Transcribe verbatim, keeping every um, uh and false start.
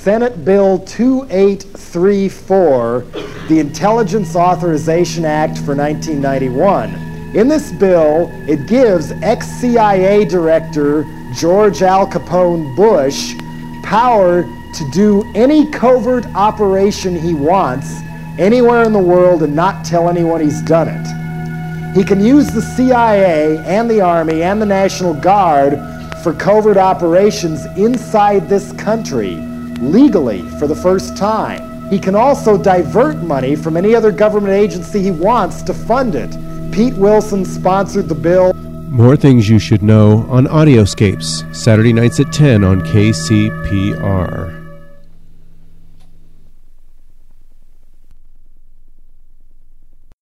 Senate Bill two eight three four, the Intelligence Authorization Act for nineteen ninety-one. In this bill, it gives ex-C I A Director George Al Capone Bush power to do any covert operation he wants anywhere in the world and not tell anyone he's done it. He can use the C I A and the Army and the National Guard for covert operations inside this country, legally for the first time. He can also divert money from any other government agency he wants to fund it. Pete Wilson sponsored the bill. More things you should know on Audioscapes, Saturday nights at ten on K C P R.